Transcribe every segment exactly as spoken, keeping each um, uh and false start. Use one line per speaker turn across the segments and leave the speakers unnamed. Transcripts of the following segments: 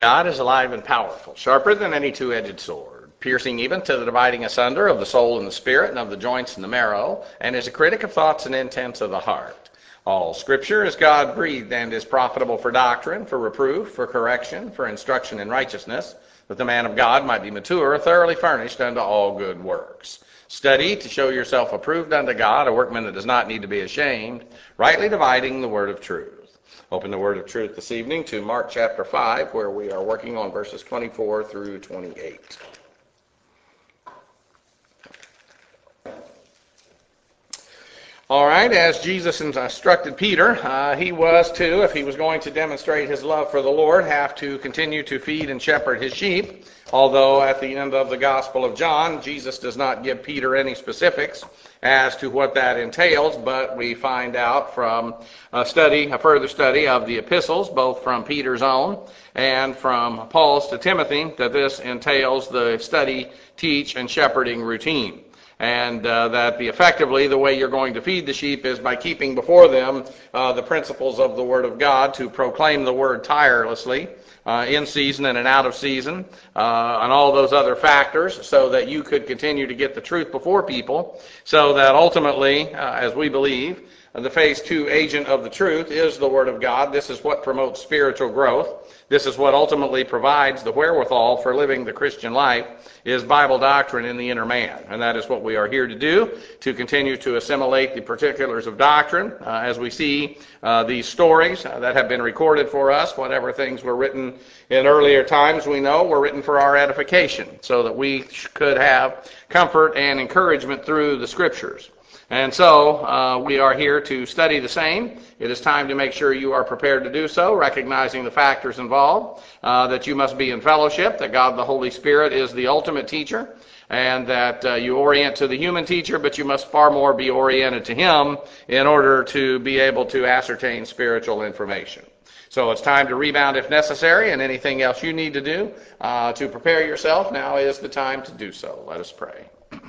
God is alive and powerful, sharper than any two-edged sword, piercing even to the dividing asunder of the soul and the spirit and of the joints and the marrow, and is a critic of thoughts and intents of the heart. All Scripture is God-breathed and is profitable for doctrine, for reproof, for correction, for instruction in righteousness, that the man of God might be mature, thoroughly furnished unto all good works. Study to show yourself approved unto God, a workman that does not need to be ashamed, rightly dividing the word of truth. Open the word of truth this evening to Mark chapter five, where we are working on verses twenty-four through twenty-eight. All right, as Jesus instructed Peter, uh, he was to, if he was going to demonstrate his love for the Lord, have to continue to feed and shepherd his sheep. Although at the end of the Gospel of John, Jesus does not give Peter any specifics as to what that entails, but we find out from a study, a further study of the epistles, both from Peter's own and from Paul's to Timothy, that this entails the study, teach, and shepherding routine. And uh, that the effectively the way you're going to feed the sheep is by keeping before them uh, the principles of the Word of God, to proclaim the Word tirelessly, uh, in season and out of season, uh, and all those other factors, so that you could continue to get the truth before people, so that ultimately, uh, as we believe, the phase two agent of the truth is the Word of God. This is what promotes spiritual growth. This is what ultimately provides the wherewithal for living the Christian life, is Bible doctrine in the inner man. And that is what we are here to do, to continue to assimilate the particulars of doctrine uh, as we see uh, these stories uh, that have been recorded for us. Whatever things were written in earlier times, we know were written for our edification, so that we could have comfort and encouragement through the Scriptures. And so uh, we are here to study the same. It is time to make sure you are prepared to do so, recognizing the factors involved, uh, that you must be in fellowship, that God the Holy Spirit is the ultimate teacher, and that uh, you orient to the human teacher, but you must far more be oriented to him in order to be able to ascertain spiritual information. So it's time to rebound if necessary, and anything else you need to do uh, to prepare yourself, now is the time to do so. Let us pray.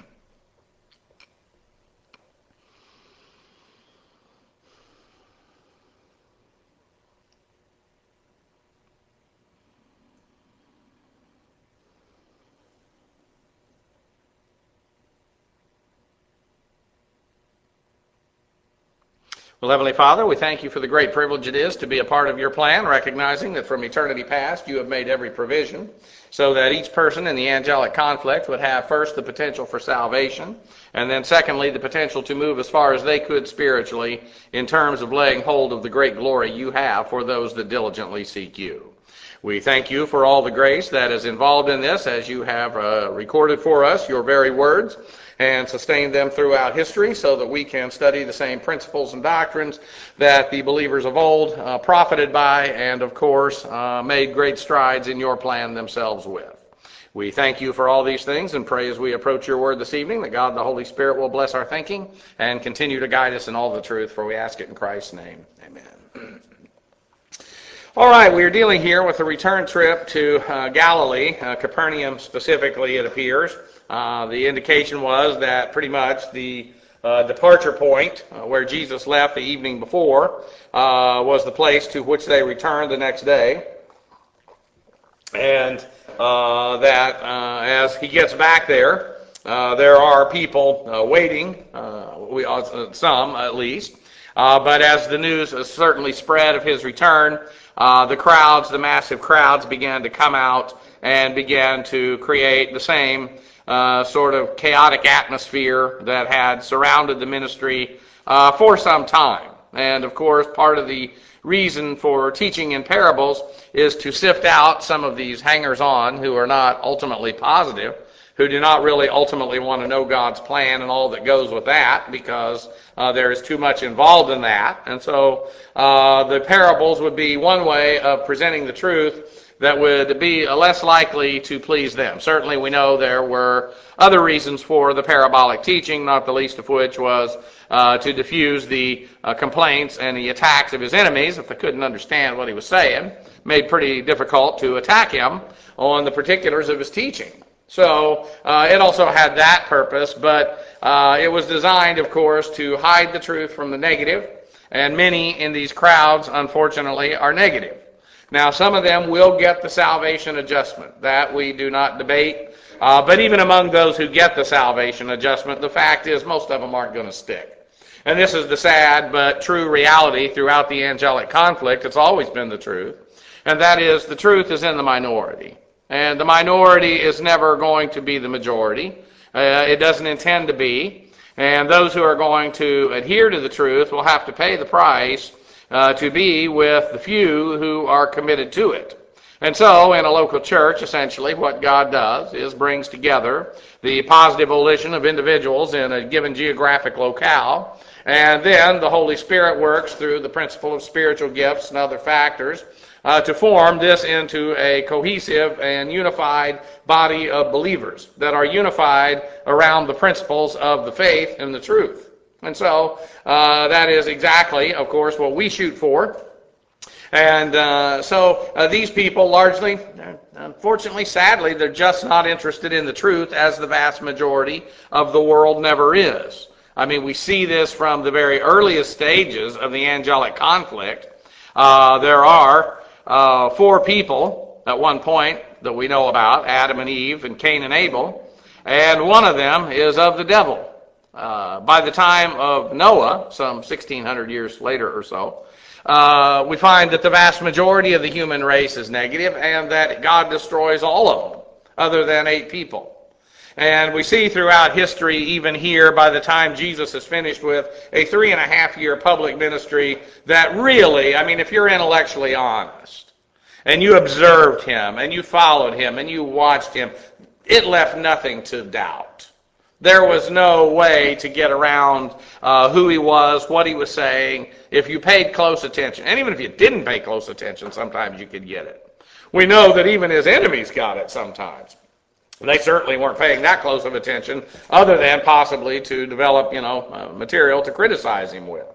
Well, Heavenly Father, we thank you for the great privilege it is to be a part of your plan, recognizing that from eternity past you have made every provision so that each person in the angelic conflict would have first the potential for salvation, and then secondly the potential to move as far as they could spiritually in terms of laying hold of the great glory you have for those that diligently seek you. We thank you for all the grace that is involved in this, as you have uh, recorded for us your very words and sustained them throughout history, so that we can study the same principles and doctrines that the believers of old uh, profited by and, of course, uh, made great strides in your plan themselves with. We thank you for all these things and pray as we approach your word this evening that God the Holy Spirit will bless our thinking and continue to guide us in all the truth, for we ask it in Christ's name. Amen. All right, we are dealing here with a return trip to uh, Galilee, uh, Capernaum specifically, it appears. Uh, the indication was that pretty much the uh, departure point uh, where Jesus left the evening before uh, was the place to which they returned the next day. And uh, that uh, as he gets back there, uh, there are people uh, waiting, uh, we, uh, some at least. Uh, but as the news has certainly spread of his return, uh, the crowds, the massive crowds, began to come out and began to create the same uh, sort of chaotic atmosphere that had surrounded the ministry uh, for some time. And of course, part of the reason for teaching in parables is to sift out some of these hangers-on who are not ultimately positive, who do not really ultimately want to know God's plan and all that goes with that, because uh, there is too much involved in that. And so uh, the parables would be one way of presenting the truth that would be less likely to please them. Certainly we know there were other reasons for the parabolic teaching, not the least of which was uh, to diffuse the uh, complaints and the attacks of his enemies. If they couldn't understand what he was saying, made pretty difficult to attack him on the particulars of his teaching. So uh, it also had that purpose, but uh, it was designed, of course, to hide the truth from the negative, and many in these crowds, unfortunately, are negative. Now, some of them will get the salvation adjustment. That we do not debate. Uh, but even among those who get the salvation adjustment, the fact is most of them aren't going to stick. And this is the sad but true reality throughout the angelic conflict. It's always been the truth. And that is, the truth is in the minority. And the minority is never going to be the majority. Uh, it doesn't intend to be. And those who are going to adhere to the truth will have to pay the price uh, to be with the few who are committed to it. And so, in a local church, essentially, what God does is brings together the positive volition of individuals in a given geographic locale, and then the Holy Spirit works through the principle of spiritual gifts and other factors uh, to form this into a cohesive and unified body of believers that are unified around the principles of the faith and the truth. And so, uh, that is exactly, of course, what we shoot for. And uh, so uh, these people largely, unfortunately, sadly, they're just not interested in the truth, as the vast majority of the world never is. I mean, we see this from the very earliest stages of the angelic conflict. Uh, there are uh, four people at one point that we know about, Adam and Eve and Cain and Abel, and one of them is of the devil. Uh, by the time of Noah, some sixteen hundred years later or so, Uh, we find that the vast majority of the human race is negative and that God destroys all of them, other than eight people. And we see throughout history, even here, by the time Jesus is finished with a three and a half year public ministry, that really, I mean, if you're intellectually honest, and you observed him, and you followed him, and you watched him, it left nothing to doubt. There was no way to get around uh, who he was, what he was saying, if you paid close attention. And even if you didn't pay close attention, sometimes you could get it. We know that even his enemies got it sometimes. They certainly weren't paying that close of attention, other than possibly to develop, you know, uh, material to criticize him with.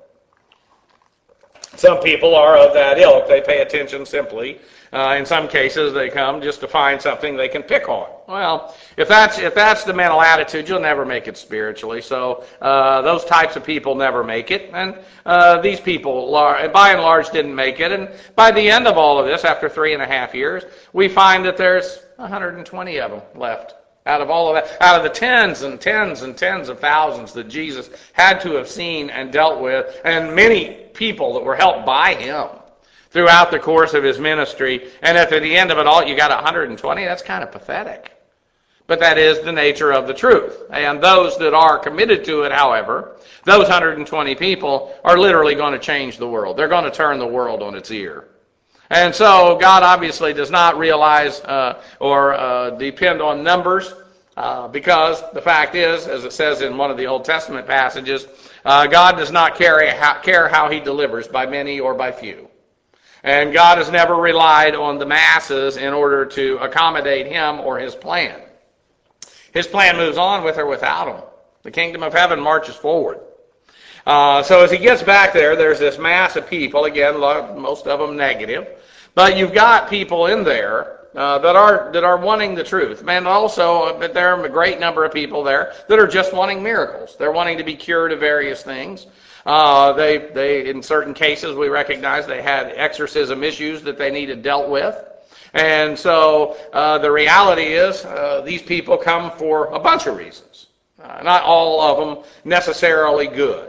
Some people are of that ilk. They pay attention simply. Uh, in some cases, they come just to find something they can pick on. Well, if that's if that's the mental attitude, you'll never make it spiritually. So uh, those types of people never make it, and uh, these people, by and large, didn't make it. And by the end of all of this, after three and a half years, we find that there's one hundred twenty of them left. Out of all of that, out of the tens and tens and tens of thousands that Jesus had to have seen and dealt with, and many people that were helped by him throughout the course of his ministry, and at the end of it all, you got one hundred twenty, that's kind of pathetic. But that is the nature of the truth. And those that are committed to it, however, those one hundred twenty people are literally going to change the world. They're going to turn the world on its ear. And so God obviously does not realize uh, or uh, depend on numbers uh, because the fact is, as it says in one of the Old Testament passages, uh, God does not care how, care how he delivers, by many or by few. And God has never relied on the masses in order to accommodate him or his plan. His plan moves on with or without him. The kingdom of heaven marches forward. Uh, so as he gets back there, there's this mass of people, again, most of them negative, but you've got people in there uh, that are that are wanting the truth. And also, but there are a great number of people there that are just wanting miracles. They're wanting to be cured of various things. Uh, they, they, in certain cases, we recognize they had exorcism issues that they needed dealt with. And so uh, the reality is uh, these people come for a bunch of reasons. Uh, not all of them necessarily good.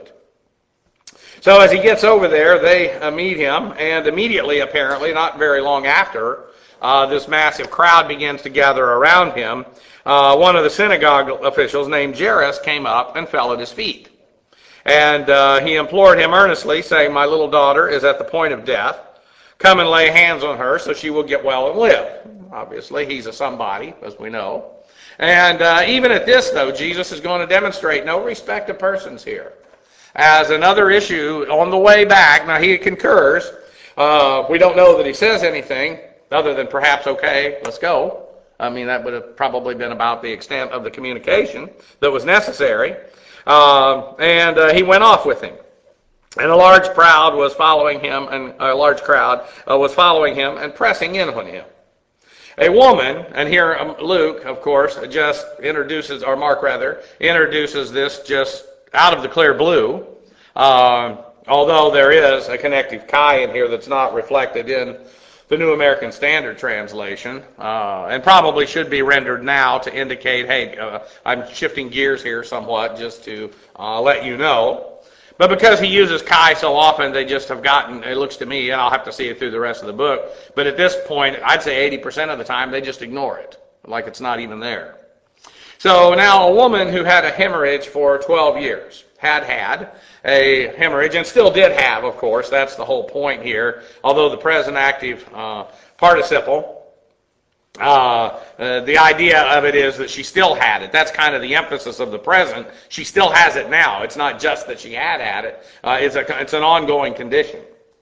So as he gets over there, they uh, meet him, and immediately, apparently, not very long after, uh, this massive crowd begins to gather around him. Uh, one of the synagogue officials named Jairus came up and fell at his feet. And uh, he implored him earnestly, saying, "My little daughter is at the point of death. Come and lay hands on her so she will get well and live." Obviously, he's a somebody, as we know. And uh, even at this, though, Jesus is going to demonstrate no respect of persons here. As another issue on the way back, now he concurs. Uh, we don't know that he says anything other than perhaps, okay, let's go. I mean, that would have probably been about the extent of the communication that was necessary. Uh, and uh, he went off with him. And a large crowd was following him, and a large crowd uh, was following him and pressing in on him. A woman, and here um, Luke, of course, just introduces, or Mark rather, introduces this just out of the clear blue, uh, although there is a connective chi in here that's not reflected in the New American Standard Translation, uh, and probably should be rendered now to indicate, hey, uh, I'm shifting gears here somewhat just to uh, let you know. But because he uses Kai so often, they just have gotten, it looks to me, and I'll have to see it through the rest of the book, but at this point, I'd say eighty percent of the time, they just ignore it, like it's not even there. So now a woman who had a hemorrhage for twelve years, had had a hemorrhage, and still did have, of course, that's the whole point here, although the present active uh, participle, uh, uh, the idea of it is that she still had it. That's kind of the emphasis of the present. She still has it now. It's not just that she had had it. Uh, it's, a, it's an ongoing condition.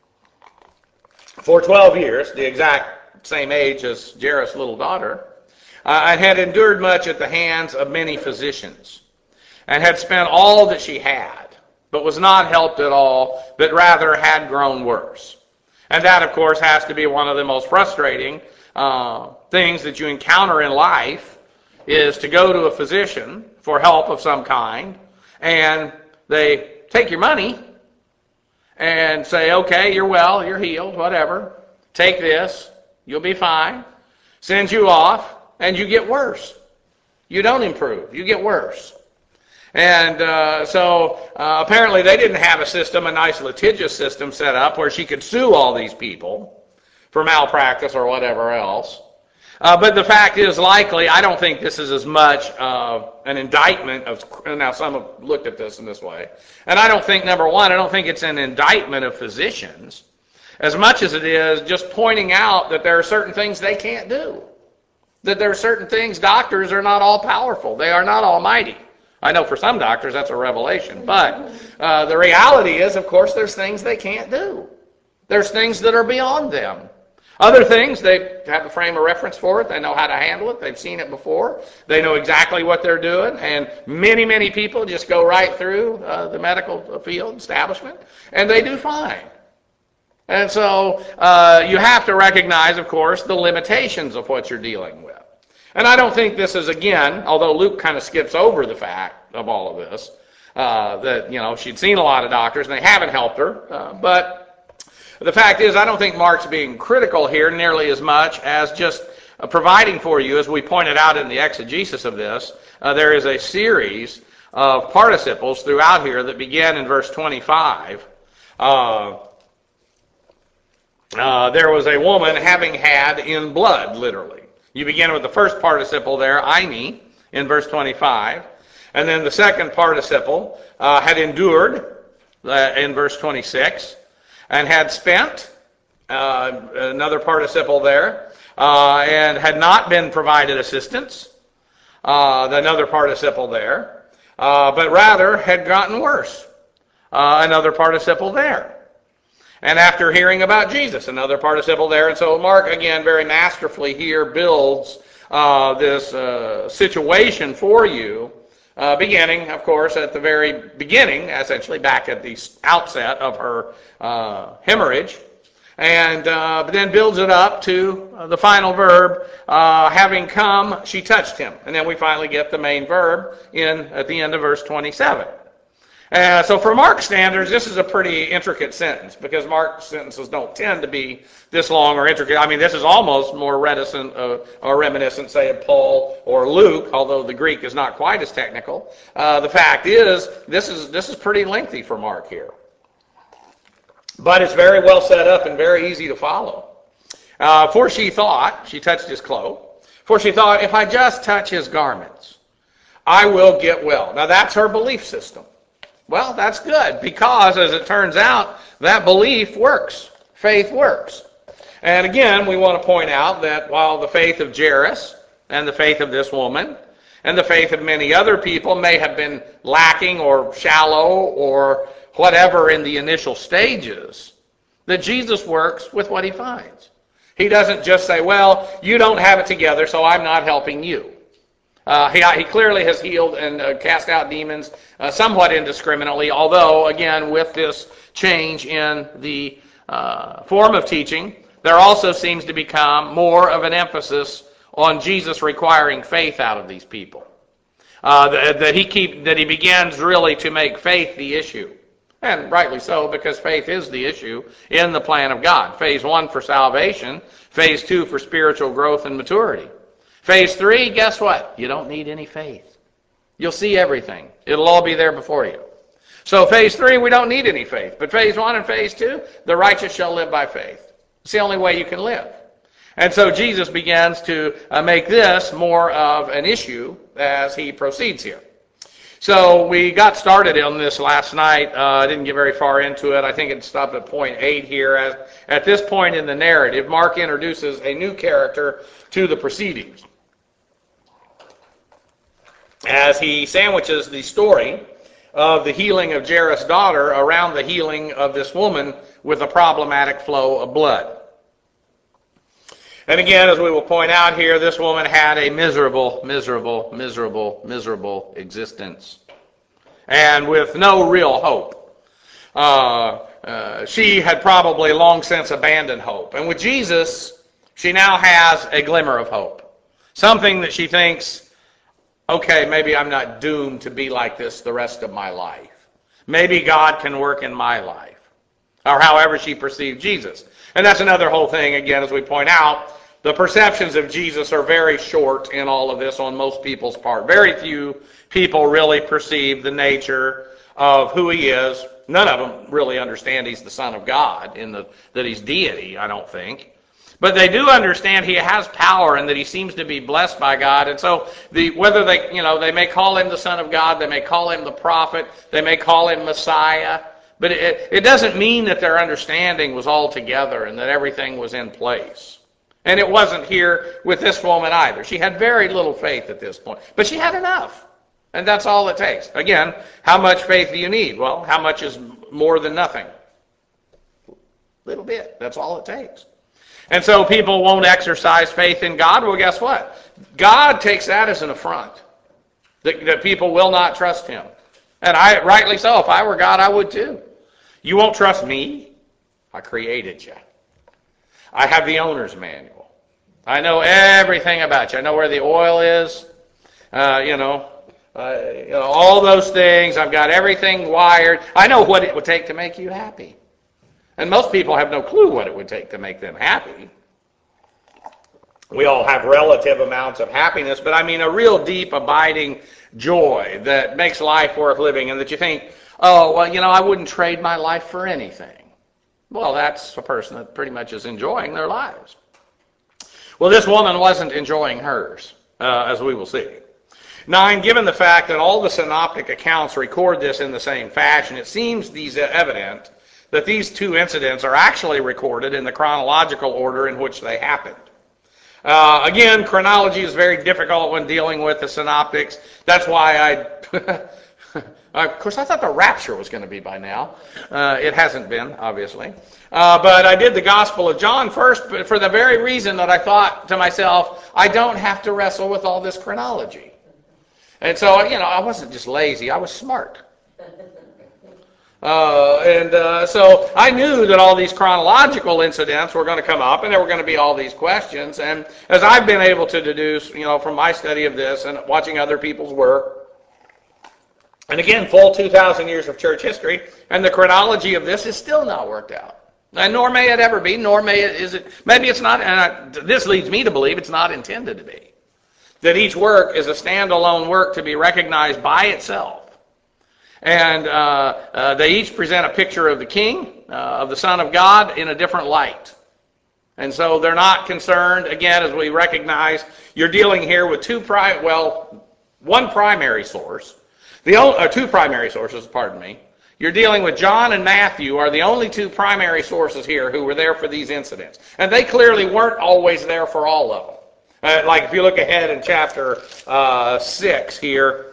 For twelve years, the exact same age as Jairus' little daughter, uh, and had endured much at the hands of many physicians, and had spent all that she had, but was not helped at all, but rather had grown worse. And that, of course, has to be one of the most frustrating uh, things that you encounter in life, is to go to a physician for help of some kind, and they take your money and say, okay, you're well, you're healed, whatever. Take this, you'll be fine. Send you off, and you get worse. You don't improve, you get worse. And uh, so uh, apparently they didn't have a system, a nice litigious system set up where she could sue all these people for malpractice or whatever else. Uh, but the fact is, likely, I don't think this is as much uh, an indictment of, now some have looked at this in this way, and I don't think, number one, I don't think it's an indictment of physicians as much as it is just pointing out that there are certain things they can't do, that there are certain things, doctors are not all powerful, they are not almighty. I know for some doctors that's a revelation, but uh, the reality is, of course, there's things they can't do. There's things that are beyond them. Other things, they have a frame of reference for it. They know how to handle it. They've seen it before. They know exactly what they're doing. And many, many people just go right through uh, the medical field establishment, and they do fine. And so uh, you have to recognize, of course, the limitations of what you're dealing with. And I don't think this is, again, although Luke kind of skips over the fact of all of this, uh, that, you know, she'd seen a lot of doctors and they haven't helped her. Uh, but the fact is, I don't think Mark's being critical here nearly as much as just uh, providing for you, as we pointed out in the exegesis of this, uh, there is a series of participles throughout here that begin in verse twenty-five. Uh, uh, there was a woman having had in blood, literally. You begin with the first participle there, eini, in verse twenty-five. And then the second participle uh, had endured uh, in verse twenty-six. And had spent, uh, another participle there, uh, and had not been provided assistance, uh, another participle there, uh, but rather had gotten worse, uh, another participle there. And after hearing about Jesus, another participle there. And so Mark, again, very masterfully here builds uh, this uh, situation for you, uh, beginning, of course, at the very beginning, essentially back at the outset of her uh, hemorrhage, and uh, then builds it up to uh, the final verb, uh, having come, she touched him. And then we finally get the main verb in at the end of verse twenty-seven. Uh, so for Mark's standards, this is a pretty intricate sentence, because Mark's sentences don't tend to be this long or intricate. I mean, this is almost more reticent uh, or reminiscent, say, of Paul or Luke, although the Greek is not quite as technical. Uh, the fact is, this is this is pretty lengthy for Mark here. But it's very well set up and very easy to follow. Uh, for she thought, she touched his cloak, for she thought, if I just touch his garments, I will get well. Now that's her belief system. Well, that's good, because as it turns out, that belief works. Faith works. And again, we want to point out that while the faith of Jairus and the faith of this woman and the faith of many other people may have been lacking or shallow or whatever in the initial stages, that Jesus works with what he finds. He doesn't just say, well, you don't have it together, so I'm not helping you. Uh, he, he clearly has healed and uh, cast out demons uh, somewhat indiscriminately, although, again, with this change in the uh, form of teaching, there also seems to become more of an emphasis on Jesus requiring faith out of these people. Uh, that, that he keep that he begins really to make faith the issue. And rightly so, because faith is the issue in the plan of God. Phase one for salvation, phase two for spiritual growth and maturity. Phase three, guess what? You don't need any faith. You'll see everything. It'll all be there before you. So phase three, we don't need any faith. But phase one and phase two, the righteous shall live by faith. It's the only way you can live. And so Jesus begins to uh, make this more of an issue as he proceeds here. So we got started on this last night. Uh, I didn't get very far into it. I think it stopped at point eight here. As, at this point in the narrative, Mark introduces a new character to the proceedings, as he sandwiches the story of the healing of Jairus' daughter around the healing of this woman with a problematic flow of blood. And again, as we will point out here, this woman had a miserable, miserable, miserable, miserable existence, and with no real hope. Uh, uh, she had probably long since abandoned hope. And with Jesus, she now has a glimmer of hope. Something that she thinks, okay, maybe I'm not doomed to be like this the rest of my life. Maybe God can work in my life. Or however she perceived Jesus. And that's another whole thing, again, as we point out. The perceptions of Jesus are very short in all of this on most people's part. Very few people really perceive the nature of who he is. None of them really understand he's the Son of God, in the, that he's deity, I don't think. But they do understand he has power and that he seems to be blessed by God. And so the, whether they, you know, they may call him the Son of God, they may call him the prophet, they may call him Messiah, but it, it doesn't mean that their understanding was all together and that everything was in place. And it wasn't here with this woman either. She had very little faith at this point. But she had enough. And that's all it takes. Again, how much faith do you need? Well, how much is more than nothing? A little bit. That's all it takes. And so people won't exercise faith in God. Well, guess what? God takes that as an affront. That, that people will not trust him. And I, rightly so. If I were God, I would too. You won't trust me? I created you. I have the owner's manual. I know everything about you. I know where the oil is. Uh, you know, uh, you know, all those things. I've got everything wired. I know what it would take to make you happy. And most people have no clue what it would take to make them happy. We all have relative amounts of happiness, but I mean a real deep, abiding joy that makes life worth living, and that you think, oh, well, you know, I wouldn't trade my life for anything. Well, that's a person that pretty much is enjoying their lives. Well, this woman wasn't enjoying hers, uh, as we will see. Nine, given the fact that all the synoptic accounts record this in the same fashion, it seems these evident that these two incidents are actually recorded in the chronological order in which they happened. Uh, again, chronology is very difficult when dealing with the synoptics. That's why I... Of course, I thought the rapture was going to be by now. Uh, it hasn't been, obviously. Uh, but I did the Gospel of John first for the very reason that I thought to myself, I don't have to wrestle with all this chronology. And so, you know, I wasn't just lazy. I was smart. Uh, and uh, so I knew that all these chronological incidents were going to come up and there were going to be all these questions. And as I've been able to deduce, you know, from my study of this and watching other people's work, and again, full two thousand years of church history, and the chronology of this is still not worked out. And nor may it ever be, nor may it, is it, maybe it's not, and I, this leads me to believe it's not intended to be. That each work is a standalone work to be recognized by itself. And uh, uh, they each present a picture of the King, uh, of the Son of God, in a different light. And so they're not concerned, again, as we recognize, you're dealing here with two, pri- well, one primary source. The only, uh, two primary sources, pardon me. You're dealing with John and Matthew are the only two primary sources here who were there for these incidents. And they clearly weren't always there for all of them. Uh, like if you look ahead in chapter uh, six here,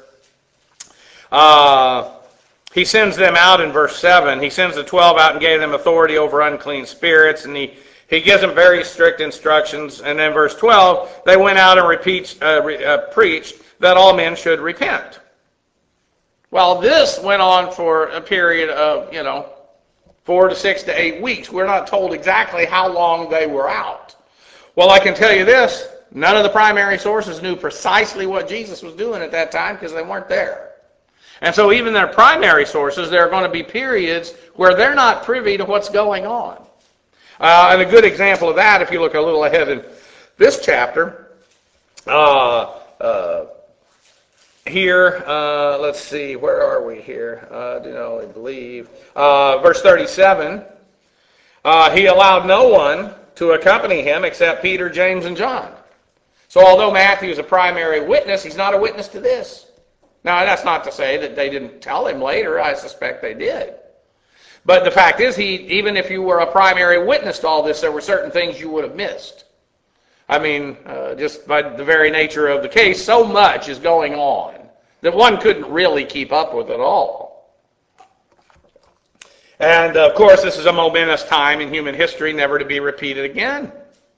uh, he sends them out in verse seven. He sends the twelve out and gave them authority over unclean spirits, and he, he gives them very strict instructions. And then verse twelve, they went out and repeats, uh, re, uh, preached that all men should repent. Well, this went on for a period of, you know, four to six to eight weeks. We're not told exactly how long they were out. Well, I can tell you this, none of the primary sources knew precisely what Jesus was doing at that time because they weren't there. And so even their primary sources, there are going to be periods where they're not privy to what's going on. Uh, and a good example of that, if you look a little ahead in this chapter, uh, uh, here, uh, let's see, where are we here? Uh, do not only believe. Uh, verse thirty-seven, uh, he allowed no one to accompany him except Peter, James, and John. So although Matthew is a primary witness, he's not a witness to this. Now, that's not to say that they didn't tell him later. I suspect they did. But the fact is, he, even if you were a primary witness to all this, there were certain things you would have missed. I mean, uh, just by the very nature of the case, so much is going on that one couldn't really keep up with it all. And, of course, this is a momentous time in human history, never to be repeated again.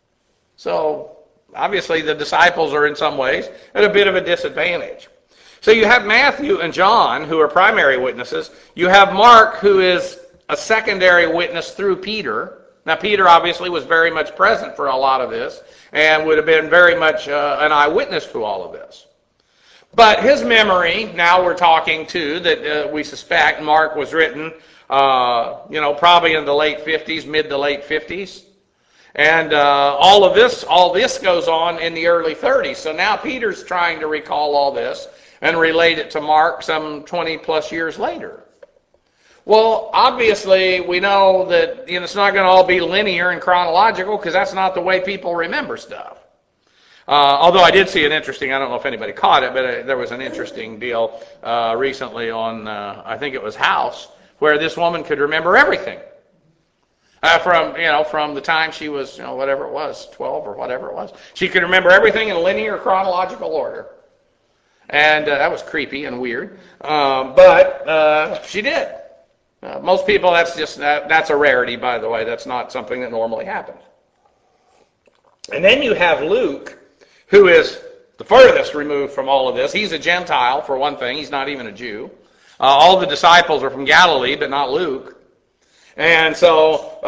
So, obviously, the disciples are in some ways at a bit of a disadvantage. So you have Matthew and John, who are primary witnesses. You have Mark, who is a secondary witness through Peter. Now, Peter obviously was very much present for a lot of this and would have been very much uh, an eyewitness to all of this. But his memory, now we're talking to, that uh, we suspect Mark was written, uh, you know, probably in the late fifties, mid to late fifties. And uh, all of this, all this goes on in the early thirties. So now Peter's trying to recall all this and relate it to Mark some twenty plus years later. Well, obviously, we know that you know, it's not going to all be linear and chronological because that's not the way people remember stuff. Uh, although I did see an interesting, I don't know if anybody caught it, but uh, there was an interesting deal uh, recently on, uh, I think it was House, where this woman could remember everything. Uh, from, you know, from the time she was, you know, whatever it was, twelve or whatever it was. She could remember everything in linear chronological order. And uh, that was creepy and weird. Um, but uh, she did. Uh, most people, that's just that, that's a rarity, by the way. That's not something that normally happens. And then you have Luke, who is the furthest removed from all of this. He's a Gentile, for one thing. He's not even a Jew. Uh, all the disciples are from Galilee, but not Luke. And so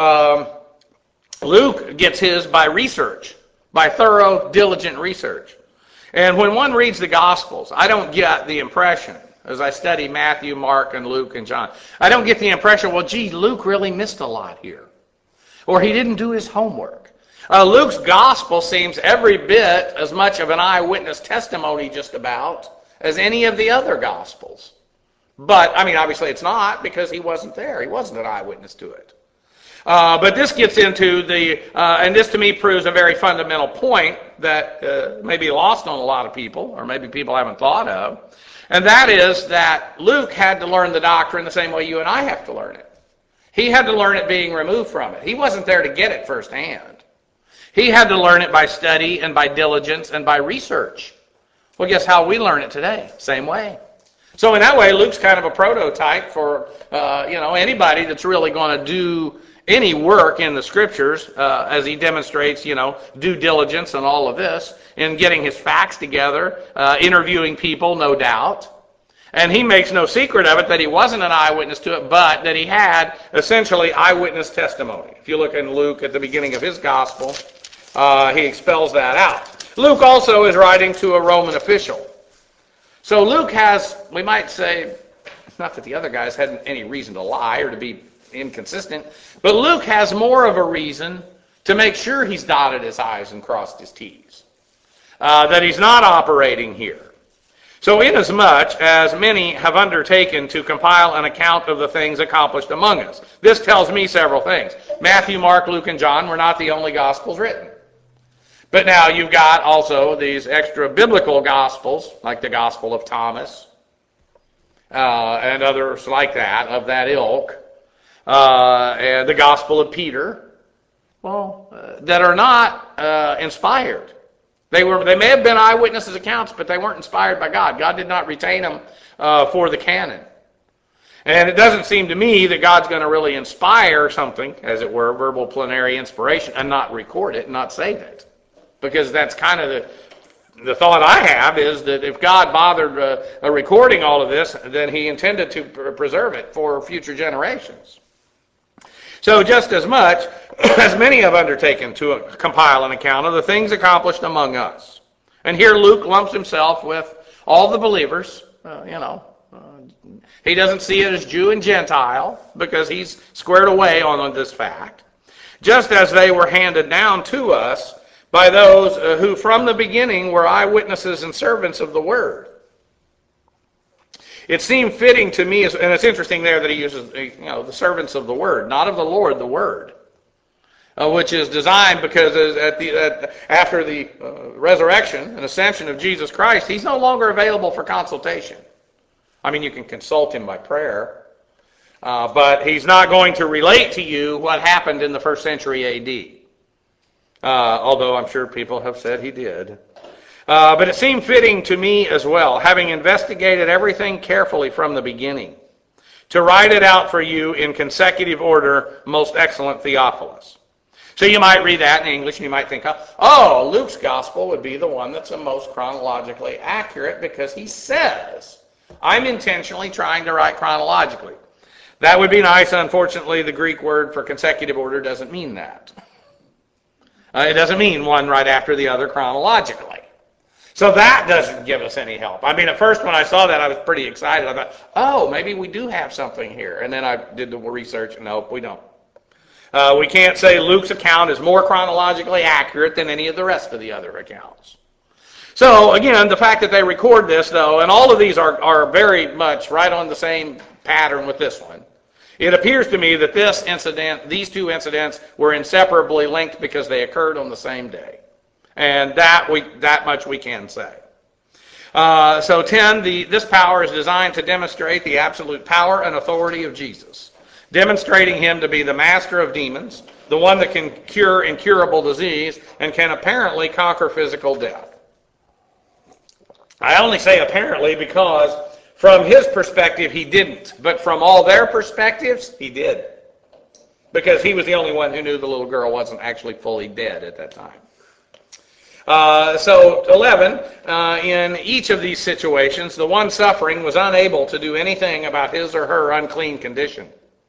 um, Luke gets his by research, by thorough, diligent research. And when one reads the Gospels, I don't get the impression, as I study Matthew, Mark, and Luke, and John, I don't get the impression, well, gee, Luke really missed a lot here. Or he didn't do his homework. Uh, Luke's Gospel seems every bit as much of an eyewitness testimony just about as any of the other Gospels. But, I mean, obviously it's not because he wasn't there. He wasn't an eyewitness to it. Uh, but this gets into the, uh, and this to me proves a very fundamental point that uh, may be lost on a lot of people, or maybe people haven't thought of, and that is that Luke had to learn the doctrine the same way you and I have to learn it. He had to learn it being removed from it. He wasn't there to get it firsthand. He had to learn it by study and by diligence and by research. Well, guess how we learn it today? Same way. So in that way, Luke's kind of a prototype for uh, you know anybody that's really going to do any work in the Scriptures, uh, as he demonstrates, you know, due diligence and all of this, in getting his facts together, uh, interviewing people, no doubt. And he makes no secret of it that he wasn't an eyewitness to it, but that he had essentially eyewitness testimony. If you look in Luke at the beginning of his gospel, uh, he expels that out. Luke also is writing to a Roman official. So Luke has, we might say, not that the other guys had any reason to lie or to be inconsistent, but Luke has more of a reason to make sure he's dotted his I's and crossed his T's, uh, that he's not operating here. So inasmuch as many have undertaken to compile an account of the things accomplished among us, this tells me several things. Matthew, Mark, Luke, and John were not the only Gospels written. But now you've got also these extra biblical Gospels, like the Gospel of Thomas, uh, and others like that, of that ilk, uh, and the Gospel of Peter, well, uh, that are not uh, inspired. They were. They may have been eyewitnesses' accounts, but they weren't inspired by God. God did not retain them uh, for the canon. And it doesn't seem to me that God's going to really inspire something, as it were, verbal plenary inspiration, and not record it and not save it. Because that's kind of the, the thought I have, is that if God bothered uh, recording all of this, then he intended to preserve it for future generations. So just as much as many have undertaken to compile an account of the things accomplished among us. And here Luke lumps himself with all the believers, uh, you know, uh, he doesn't see it as Jew and Gentile because he's squared away on, on this fact. Just as they were handed down to us by those uh, who from the beginning were eyewitnesses and servants of the word. It seemed fitting to me, and it's interesting there that he uses, you know, the servants of the word, not of the Lord, the word, uh, which is designed because at the, at, after the uh, resurrection and ascension of Jesus Christ, he's no longer available for consultation. I mean, you can consult him by prayer, uh, but he's not going to relate to you what happened in the first century A D, uh, although I'm sure people have said he did. Uh, but it seemed fitting to me as well, having investigated everything carefully from the beginning, to write it out for you in consecutive order, most excellent Theophilus. So you might read that in English and you might think, oh, Luke's gospel would be the one that's the most chronologically accurate because he says, I'm intentionally trying to write chronologically. That would be nice. Unfortunately, the Greek word for consecutive order doesn't mean that. Uh, it doesn't mean one right after the other chronologically. So that doesn't give us any help. I mean, at first when I saw that, I was pretty excited. I thought, oh, maybe we do have something here. And then I did the research, and nope, we don't. Uh, we can't say Luke's account is more chronologically accurate than any of the rest of the other accounts. So, again, the fact that they record this, though, and all of these are, are very much right on the same pattern with this one, it appears to me that this incident, these two incidents, were inseparably linked because they occurred on the same day. And that we that much we can say. Uh, so ten, the, this power is designed to demonstrate the absolute power and authority of Jesus, demonstrating him to be the master of demons, the one that can cure incurable disease, and can apparently conquer physical death. I only say apparently because from his perspective he didn't, but from all their perspectives he did. Because he was the only one who knew the little girl wasn't actually fully dead at that time. Uh, so, eleven, uh, in each of these situations, the one suffering was unable to do anything about his or her unclean condition.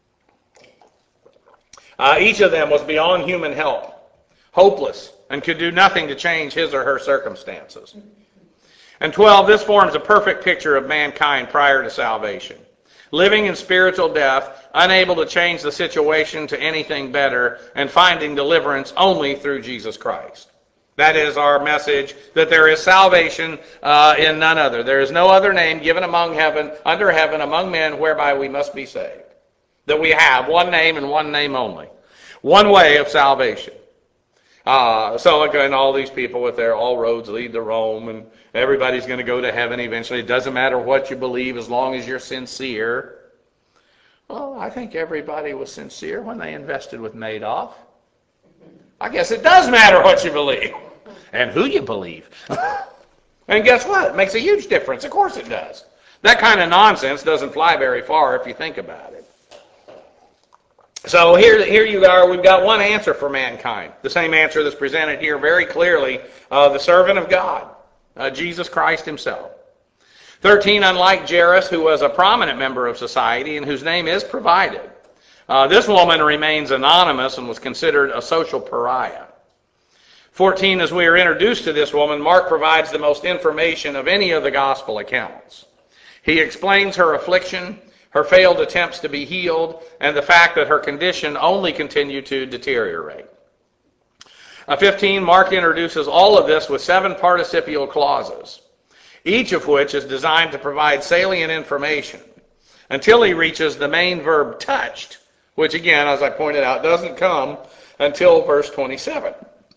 Uh, each of them was beyond human help, hopeless, and could do nothing to change his or her circumstances. And twelve, this forms a perfect picture of mankind prior to salvation, living in spiritual death, unable to change the situation to anything better, and finding deliverance only through Jesus Christ. That is our message, that there is salvation uh, in none other. There is no other name given among heaven, under heaven, among men, whereby we must be saved. That we have one name and one name only. One way of salvation. Uh, so again, all these people with their all roads lead to Rome, and everybody's going to go to heaven eventually. It doesn't matter what you believe as long as you're sincere. Well, I think everybody was sincere when they invested with Madoff. I guess it does matter what you believe and who you believe. And guess what? It makes a huge difference. Of course it does. That kind of nonsense doesn't fly very far if you think about it. So here, here you are. We've got one answer for mankind. The same answer that's presented here very clearly. Uh, the servant of God, uh, Jesus Christ himself. thirteen, unlike Jairus, who was a prominent member of society and whose name is provided, Uh, this woman remains anonymous and was considered a social pariah. fourteen, as we are introduced to this woman, Mark provides the most information of any of the gospel accounts. He explains her affliction, her failed attempts to be healed, and the fact that her condition only continued to deteriorate. Uh, fifteen, Mark introduces all of this with seven participial clauses, each of which is designed to provide salient information until he reaches the main verb touched, which again, as I pointed out, doesn't come until verse twenty-seven.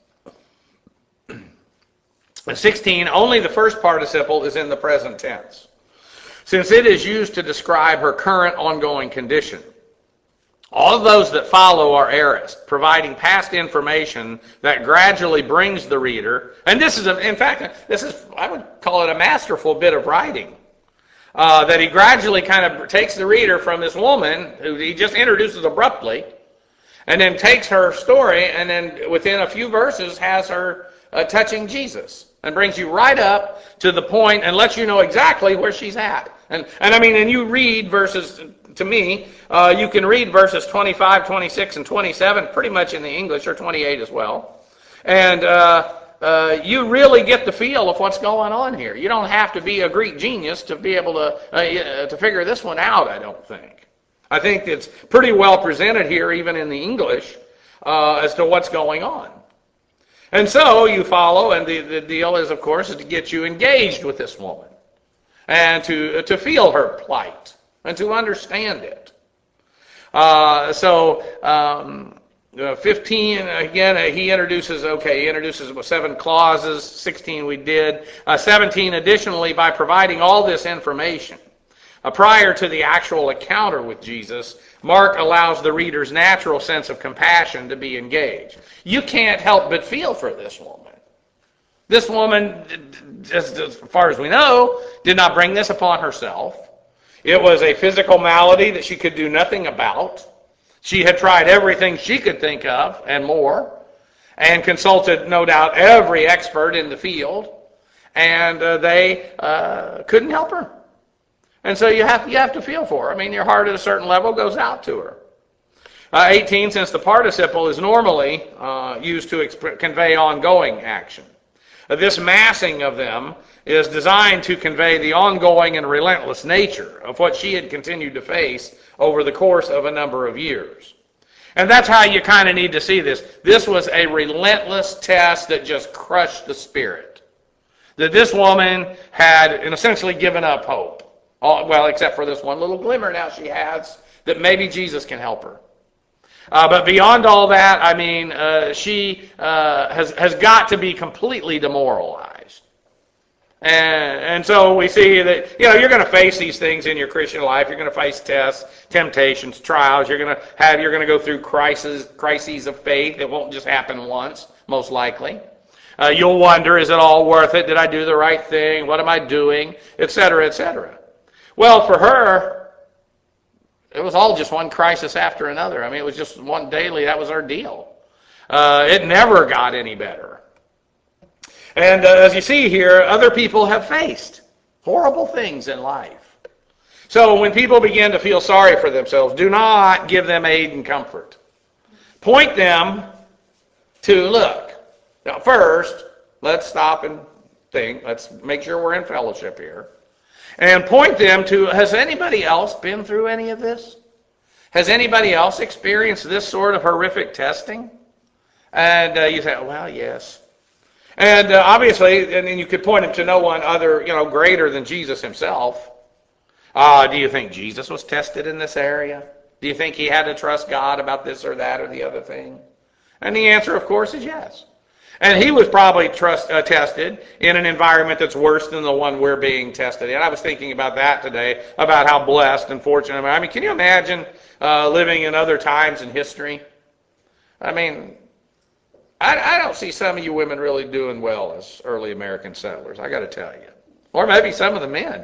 sixteen, only the first participle is in the present tense, since it is used to describe her current ongoing condition. All of those that follow are aorist, providing past information that gradually brings the reader, and this is, a, in fact, this is, I would call it a masterful bit of writing. Uh, that he gradually kind of takes the reader from this woman, who he just introduces abruptly, and then takes her story, and then within a few verses has her uh, touching Jesus, and brings you right up to the point and lets you know exactly where she's at. And, and I mean, and you read verses, to me, uh, you can read verses twenty-five, twenty-six, and twenty-seven pretty much in the English, or twenty-eight as well. And uh, uh, you really get the feel of what's going on here. You don't have to be a Greek genius to be able to uh, to figure this one out, I don't think. I think it's pretty well presented here, even in the English, uh, as to what's going on. And so you follow, and the, the deal is, of course, is to get you engaged with this woman and to, to feel her plight and to understand it. Uh, so, um, uh, fifteen, again, uh, he introduces, okay, he introduces seven clauses. sixteen we did. Uh, seventeen, additionally, by providing all this information uh, prior to the actual encounter with Jesus, Mark allows the reader's natural sense of compassion to be engaged. You can't help but feel for this woman. This woman, as, as far as we know, did not bring this upon herself. It was a physical malady that she could do nothing about. She had tried everything she could think of and more, and consulted, no doubt, every expert in the field, and uh, they uh, couldn't help her. And so you have, you have to feel for her. I mean, your heart at a certain level goes out to her. Uh, eighteen, since the participle is normally uh, used to exp- convey ongoing action. Uh, this massing of them is designed to convey the ongoing and relentless nature of what she had continued to face over the course of a number of years. And that's how you kind of need to see this. This was a relentless test that just crushed the spirit. That this woman had essentially given up hope. All, well, except for this one little glimmer now she has that maybe Jesus can help her. Uh, but beyond all that, I mean, uh, she uh, has, has got to be completely demoralized. And, and so we see that, you know, you're going to face these things in your Christian life. You're going to face tests, temptations, trials. You're going to have, you're going to go through crises, crises of faith. It won't just happen once, most likely. Uh, you'll wonder, is it all worth it? Did I do the right thing? What am I doing? Et cetera, et cetera. Well, for her, it was all just one crisis after another. I mean, it was just one daily. That was her deal. Uh, it never got any better. And uh, as you see here, other people have faced horrible things in life. So when people begin to feel sorry for themselves, do not give them aid and comfort. Point them to, look, now first, let's stop and think. Let's make sure we're in fellowship here. And point them to, has anybody else been through any of this? Has anybody else experienced this sort of horrific testing? And uh, you say, well, yes. And uh, obviously, and then you could point them to no one other, you know, greater than Jesus himself. Uh, do you think Jesus was tested in this area? Do you think he had to trust God about this or that or the other thing? And the answer, of course, is yes. And he was probably trust, uh, tested in an environment that's worse than the one we're being tested in. I was thinking about that today, about how blessed and fortunate I am. I mean, can you imagine uh, living in other times in history? I mean, I, I don't see some of you women really doing well as early American settlers, I got to tell you. Or maybe some of the men.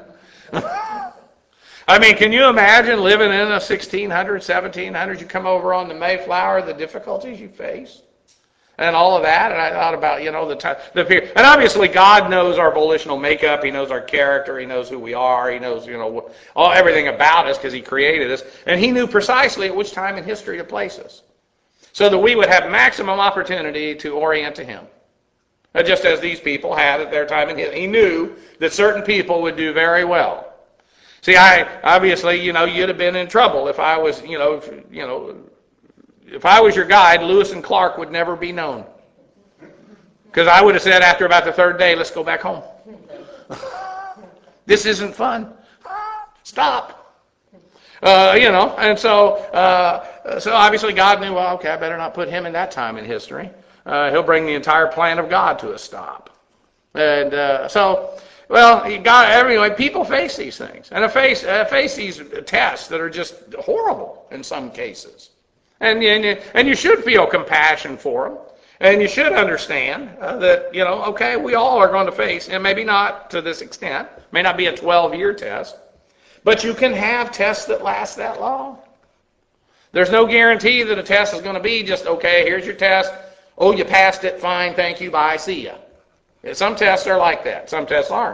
I mean, can you imagine living in the sixteen hundreds, seventeen hundreds? You come over on the Mayflower, the difficulties you face? And all of that, and I thought about, you know, the time, the period. And obviously God knows our volitional makeup, he knows our character, he knows who we are, he knows, you know, all, everything about us because he created us, and he knew precisely at which time in history to place us, so that we would have maximum opportunity to orient to him. Uh, just as these people had at their time in history. He knew that certain people would do very well. See, I, obviously, you know, you'd have been in trouble if I was, you know, if, you know, If I was your guide, Lewis and Clark would never be known. Because I would have said after about the third day, let's go back home. This isn't fun. Stop. Uh, you know, and so uh, so obviously God knew, well, okay, I better not put him in that time in history. Uh, he'll bring the entire plan of God to a stop. And uh, so, well, God, anyway, people face these things. And face, uh, face these tests that are just horrible in some cases. And, and, you, and you should feel compassion for them. And you should understand uh, that, you know, okay, we all are going to face, and maybe not to this extent, may not be a twelve-year test, but you can have tests that last that long. There's no guarantee that a test is going to be just, okay, here's your test. Oh, you passed it, fine, thank you, bye, see ya. Some tests are like that. Some tests aren't.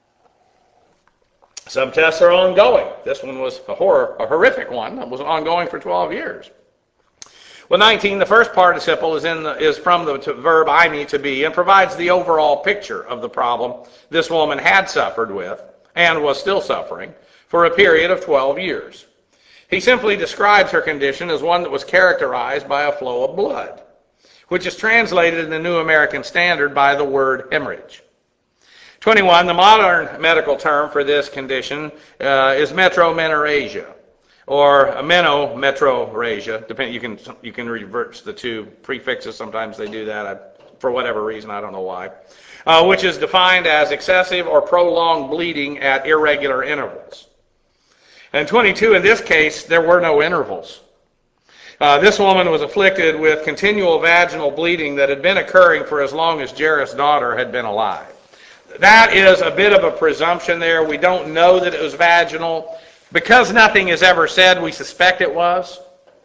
Some tests are ongoing. This one was a horror, a horrific one that was ongoing for twelve years. Well, nineteen, the first participle is, in the, is from the verb eimi, to be, and provides the overall picture of the problem this woman had suffered with, and was still suffering, for a period of twelve years. He simply describes her condition as one that was characterized by a flow of blood, which is translated in the New American Standard by the word hemorrhage. twenty-one, the modern medical term for this condition uh, is metromenorrhagia, or menometrorrhagia. Depend, you can you can reverse the two prefixes. Sometimes they do that I, for whatever reason. I don't know why. Uh, which is defined as excessive or prolonged bleeding at irregular intervals. And twenty-two, in this case, there were no intervals. Uh, this woman was afflicted with continual vaginal bleeding that had been occurring for as long as Jairus' daughter had been alive. That is a bit of a presumption there. We don't know that it was vaginal. Because nothing is ever said, we suspect it was.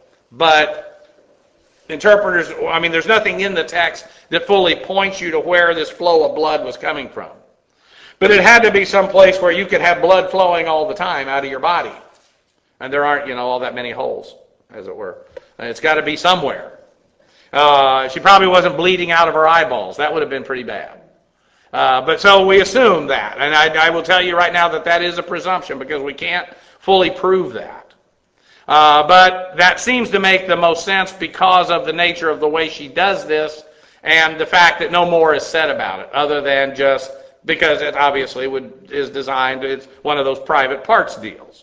But interpreters, I mean, there's nothing in the text that fully points you to where this flow of blood was coming from. But it had to be some place where you could have blood flowing all the time out of your body. And there aren't, you know, all that many holes, as it were. It's got to be somewhere. Uh, she probably wasn't bleeding out of her eyeballs. That would have been pretty bad. Uh, but so we assume that. And I, I will tell you right now that that is a presumption because we can't fully prove that. Uh, but that seems to make the most sense because of the nature of the way she does this and the fact that no more is said about it other than just because it obviously would, is designed, it's one of those private parts deals.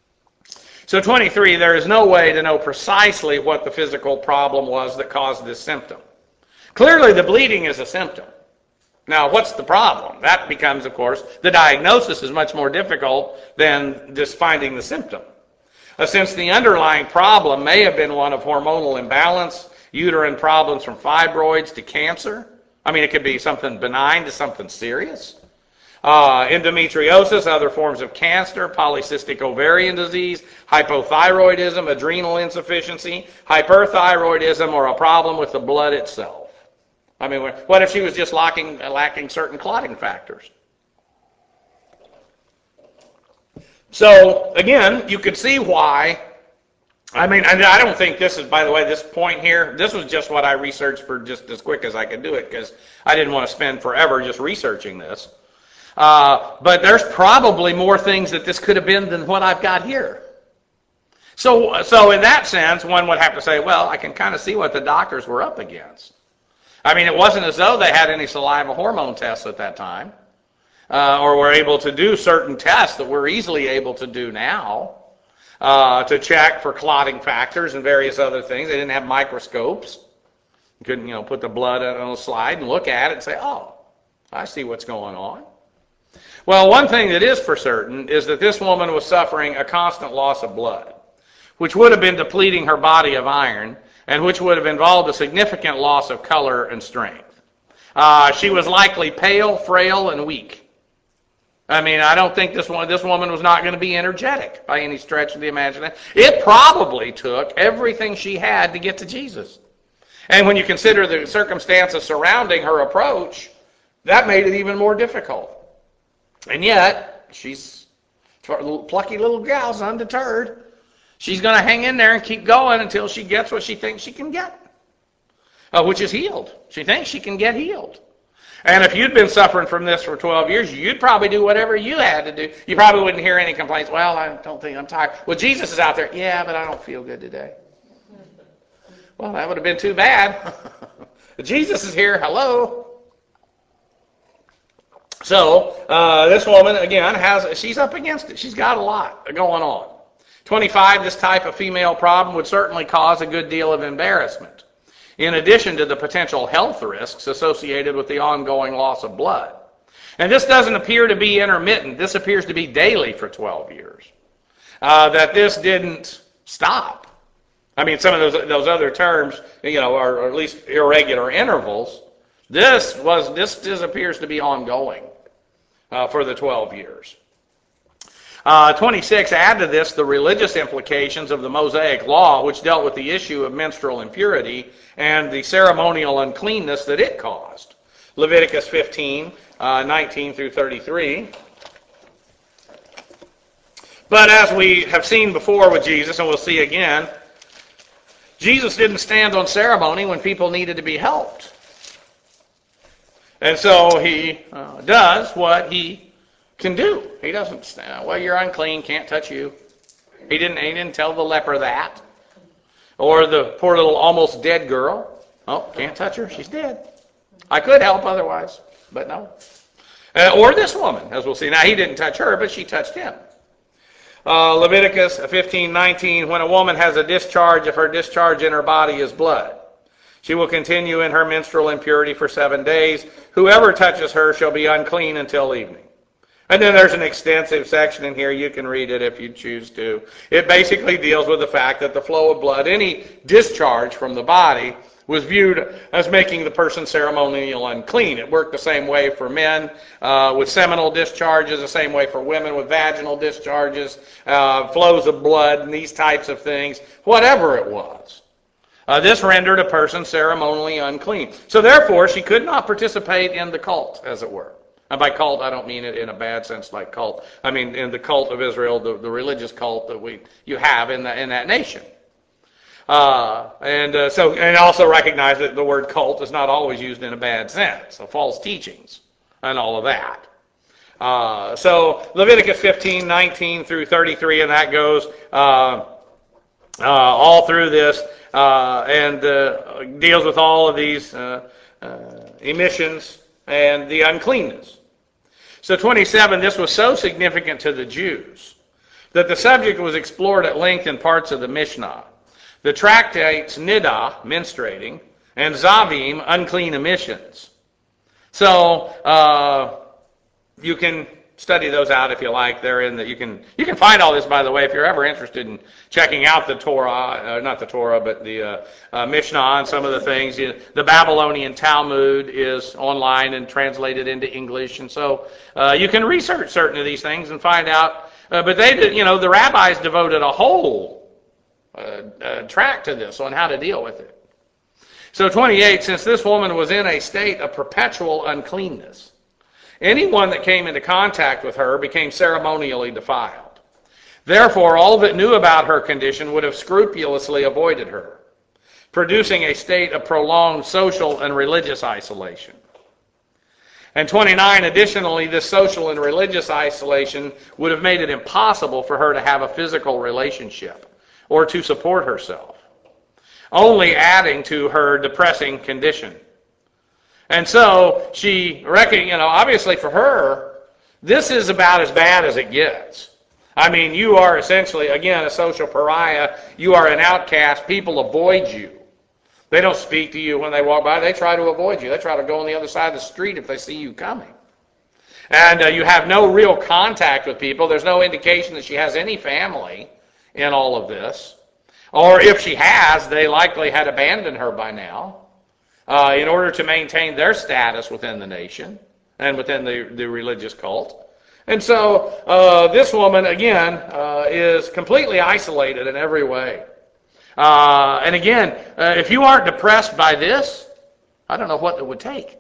So twenty-three, there is no way to know precisely what the physical problem was that caused this symptom. Clearly the bleeding is a symptom. Now, what's the problem? That becomes, of course, the diagnosis is much more difficult than just finding the symptom. Uh, since the underlying problem may have been one of hormonal imbalance, uterine problems from fibroids to cancer. I mean, it could be something benign to something serious. Uh, endometriosis, other forms of cancer, polycystic ovarian disease, hypothyroidism, adrenal insufficiency, hyperthyroidism, or a problem with the blood itself. I mean, what if she was just lacking, lacking certain clotting factors? So, again, you could see why. I mean, I don't think this is, by the way, this point here, this was just what I researched for just as quick as I could do it because I didn't want to spend forever just researching this. Uh, but there's probably more things that this could have been than what I've got here. So, so in that sense, one would have to say, well, I can kind of see what the doctors were up against. I mean, it wasn't as though they had any saliva hormone tests at that time, uh, or were able to do certain tests that we're easily able to do now uh, to check for clotting factors and various other things. They didn't have microscopes. You couldn't, you know, put the blood on a slide and look at it and say, oh, I see what's going on. Well, one thing that is for certain is that this woman was suffering a constant loss of blood, which would have been depleting her body of iron, and which would have involved a significant loss of color and strength. Uh, she was likely pale, frail, and weak. I mean, I don't think this one, this woman was not going to be energetic by any stretch of the imagination. It probably took everything she had to get to Jesus. And when you consider the circumstances surrounding her approach, that made it even more difficult. And yet, she's a plucky little gal's undeterred. She's going to hang in there and keep going until she gets what she thinks she can get, uh, which is healed. She thinks she can get healed. And if you'd been suffering from this for twelve years, you'd probably do whatever you had to do. You probably wouldn't hear any complaints. Well, I don't think I'm tired. Well, Jesus is out there. Yeah, but I don't feel good today. Well, that would have been too bad. Jesus is here. Hello. So uh, this woman, again, has she's up against it. She's got a lot going on. twenty-five, this type of female problem would certainly cause a good deal of embarrassment, in addition to the potential health risks associated with the ongoing loss of blood. And this doesn't appear to be intermittent. This appears to be daily for twelve years. Uh, that this didn't stop. I mean, some of those those other terms, you know, are, or at least irregular intervals. This was this, this appears to be ongoing uh, for the twelve years. Uh, twenty-six, add to this the religious implications of the Mosaic law, which dealt with the issue of menstrual impurity and the ceremonial uncleanness that it caused. Leviticus fifteen, uh, nineteen through thirty-three. But as we have seen before with Jesus, and we'll see again, Jesus didn't stand on ceremony when people needed to be helped. And so he uh, does what he can do. He doesn't stand, well, you're unclean, can't touch you. He didn't, he didn't tell the leper that. Or the poor little almost dead girl. Oh, can't touch her, she's dead. I could help otherwise, but no. Uh, or this woman, as we'll see. Now, he didn't touch her, but she touched him. Uh, Leviticus fifteen nineteen, when a woman has a discharge, if her discharge in her body is blood, she will continue in her menstrual impurity for seven days. Whoever touches her shall be unclean until evening. And then there's an extensive section in here. You can read it if you choose to. It basically deals with the fact that the flow of blood, any discharge from the body, was viewed as making the person ceremonial unclean. It worked the same way for men uh, with seminal discharges, the same way for women with vaginal discharges, uh, flows of blood, and these types of things, whatever it was. Uh, this rendered a person ceremonially unclean. So therefore, she could not participate in the cult, as it were. And by cult, I don't mean it in a bad sense like cult. I mean in the cult of Israel, the, the religious cult that we you have in, the, in that nation. Uh, and uh, so, and also recognize that the word cult is not always used in a bad sense. So false teachings and all of that. Uh, so Leviticus fifteen nineteen through thirty-three, and that goes uh, uh, all through this, uh, and uh, deals with all of these uh, uh, emissions and the uncleanness. So twenty-seven, this was so significant to the Jews that the subject was explored at length in parts of the Mishnah. The tractates Niddah, menstruating, and Zavim, unclean emissions. So uh, you can study those out if you like. They're in the, you can you can find all this, by the way, if you're ever interested in checking out the Torah, uh, not the Torah, but the uh, uh, Mishnah and some of the things. You, the Babylonian Talmud is online and translated into English, and so uh, you can research certain of these things and find out. Uh, but they did, you know, the rabbis devoted a whole uh, uh, track to this on how to deal with it. So twenty-eight, since this woman was in a state of perpetual uncleanness, anyone that came into contact with her became ceremonially defiled. Therefore, all that knew about her condition would have scrupulously avoided her, producing a state of prolonged social and religious isolation. And twenty-nine, additionally, this social and religious isolation would have made it impossible for her to have a physical relationship or to support herself, only adding to her depressing condition. And so she reckoned, you know, obviously for her, this is about as bad as it gets. I mean, you are essentially, again, a social pariah. You are an outcast. People avoid you. They don't speak to you when they walk by. They try to avoid you. They try to go on the other side of the street if they see you coming. And uh, you have no real contact with people. There's no indication that she has any family in all of this. Or if she has, they likely had abandoned her by now. Uh, in order to maintain their status within the nation and within the, the religious cult. And so uh, this woman, again, uh, is completely isolated in every way. Uh, and again, uh, if you aren't depressed by this, I don't know what it would take.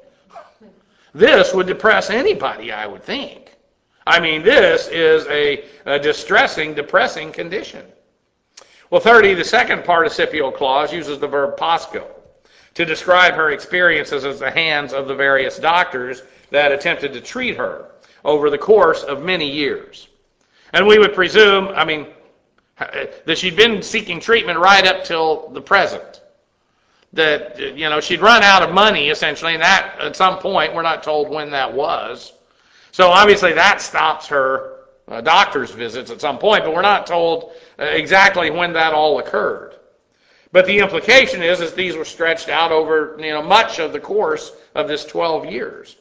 This would depress anybody, I would think. I mean, this is a, a distressing, depressing condition. Well, thirty, the second participial clause uses the verb pasco to describe her experiences at the hands of the various doctors that attempted to treat her over the course of many years. And we would presume, I mean, that she'd been seeking treatment right up till the present. That, you know, she'd run out of money, essentially, and that, at some point, we're not told when that was. So obviously that stops her uh, doctor's visits at some point, but we're not told uh, exactly when that all occurred. But the implication is, is these were stretched out over, you know, much of the course of this twelve years.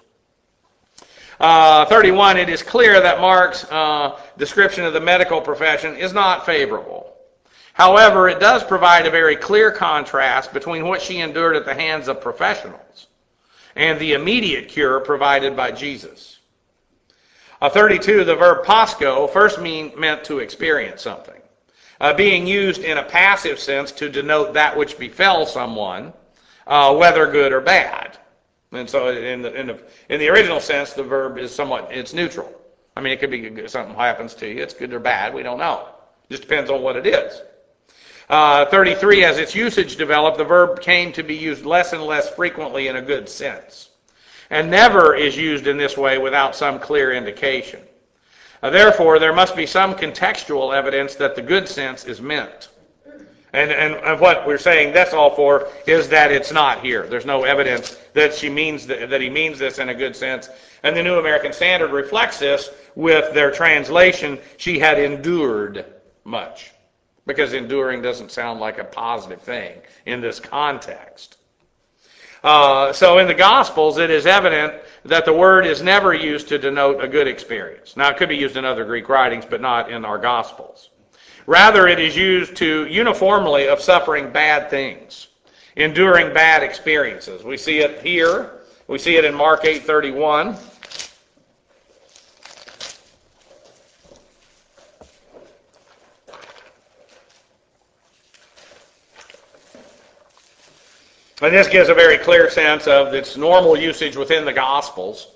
Uh, thirty-one, it is clear that Mark's uh, description of the medical profession is not favorable. However, it does provide a very clear contrast between what she endured at the hands of professionals and the immediate cure provided by Jesus. Uh, thirty-two, the verb pasco first mean, meant to experience something. Uh, being used in a passive sense to denote that which befell someone, uh, whether good or bad. And so in the, in the in the original sense, the verb is somewhat, it's neutral. I mean, it could be something happens to you, it's good or bad, we don't know. Just depends on what it is. Uh, thirty-three, as its usage developed, the verb came to be used less and less frequently in a good sense, and never is used in this way without some clear indication. Uh, therefore, there must be some contextual evidence that the good sense is meant. And, and, and what we're saying that's all for is that it's not here. There's no evidence that she means that, that he means this in a good sense. And the New American Standard reflects this with their translation, she had endured much. Because enduring doesn't sound like a positive thing in this context. Uh, so in the Gospels, it is evident that the word is never used to denote a good experience. Now, it could be used in other Greek writings, but not in our Gospels. Rather, it is used to uniformly of suffering bad things, enduring bad experiences. We see it here. We see it in Mark eight thirty-one. And this gives a very clear sense of its normal usage within the Gospels.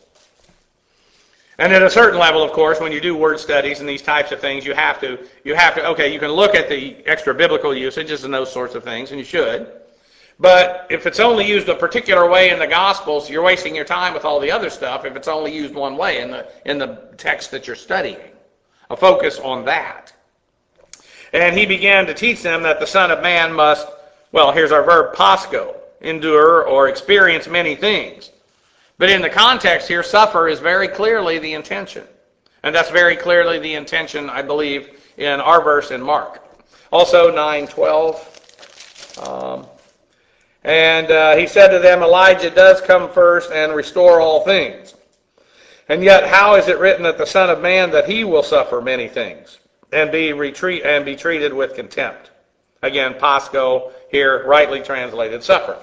And at a certain level, of course, when you do word studies and these types of things, you have to, you have to, okay, you can look at the extra biblical usages and those sorts of things, and you should. But if it's only used a particular way in the Gospels, you're wasting your time with all the other stuff if it's only used one way in the, in the text that you're studying. A focus on that. And he began to teach them that the Son of Man must, well, here's our verb, pasco, endure or experience many things. But in the context here, suffer is very clearly the intention. And that's very clearly the intention, I believe, in our verse in Mark. Also, nine twelve. Um, and uh, he said to them, Elijah does come first and restore all things. And yet, how is it written that the Son of Man, that he will suffer many things and be retreat and be treated with contempt? Again, pasco here, rightly translated, suffer.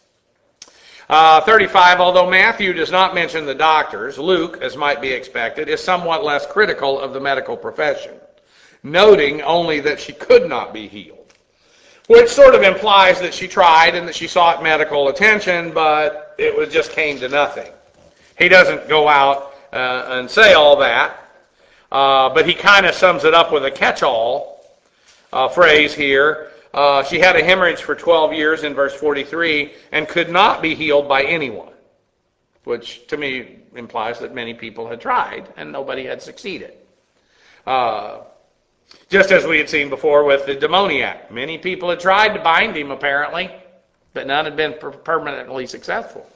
Uh, thirty-five, although Matthew does not mention the doctors, Luke, as might be expected, is somewhat less critical of the medical profession, noting only that she could not be healed, which sort of implies that she tried and that she sought medical attention, but it was just came to nothing. He doesn't go out uh, and say all that, uh, but he kind of sums it up with a catch-all uh, phrase here. Uh, she had a hemorrhage for twelve years in verse forty-three and could not be healed by anyone, which to me implies that many people had tried and nobody had succeeded. Uh, just as we had seen before with the demoniac. Many people had tried to bind him apparently, but none had been per- permanently successful.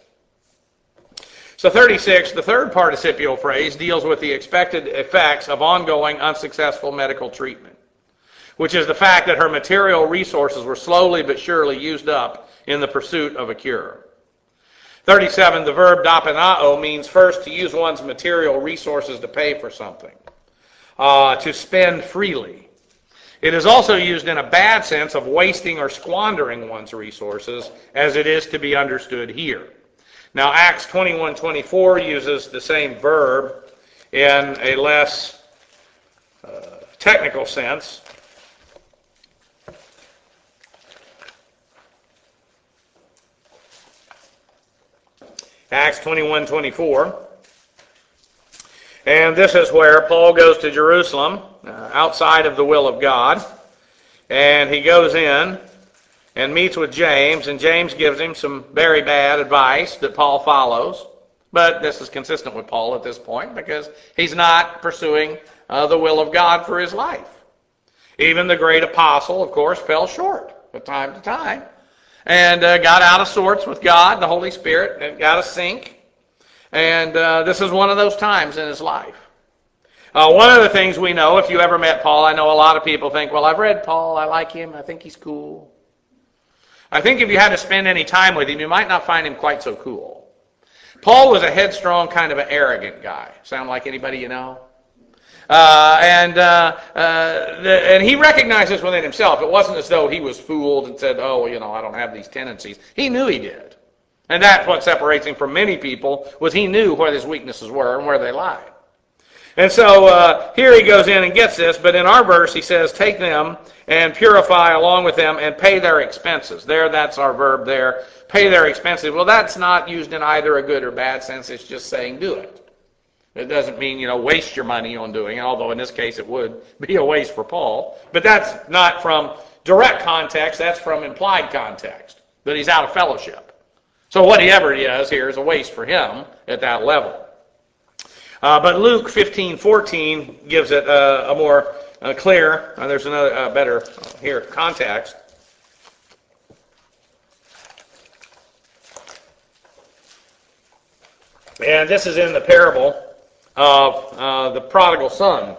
So thirty-six, the third participial phrase, deals with the expected effects of ongoing unsuccessful medical treatment, which is the fact that her material resources were slowly but surely used up in the pursuit of a cure. thirty-seven, the verb dapenao means first to use one's material resources to pay for something, uh, to spend freely. It is also used in a bad sense of wasting or squandering one's resources, as it is to be understood here. Now, Acts twenty-one twenty-four uses the same verb in a less uh, technical sense. Acts twenty-one twenty-four. And this is where Paul goes to Jerusalem, uh, outside of the will of God. And he goes in and meets with James, and James gives him some very bad advice that Paul follows. But this is consistent with Paul at this point because he's not pursuing uh, the will of God for his life. Even the great apostle, of course, fell short from time to time. And uh, got out of sorts with God, the Holy Spirit, and got a sink. And uh, this is one of those times in his life. Uh, one of the things we know, if you ever met Paul, I know a lot of people think, well, I've read Paul, I like him, I think he's cool. I think if you had to spend any time with him, you might not find him quite so cool. Paul was a headstrong, kind of an arrogant guy. Sound like anybody you know? Uh, and uh, uh, the, and he recognized this within himself. It wasn't as though he was fooled and said, oh, well, you know, I don't have these tendencies. He knew he did. And that's what separates him from many people, was he knew where his weaknesses were and where they lied. And so uh, here he goes in and gets this, but in our verse he says, take them and purify along with them and pay their expenses. There, that's our verb there, pay their expenses. Well, that's not used in either a good or bad sense. It's just saying do it. It doesn't mean, you know, waste your money on doing it, although in this case it would be a waste for Paul. But that's not from direct context, that's from implied context, that he's out of fellowship. So whatever he does here is a waste for him at that level. Uh, but Luke fifteen fourteen gives it uh, a more uh, clear, uh, there's another uh, better uh, here context. And this is in the parable of uh, the prodigal son.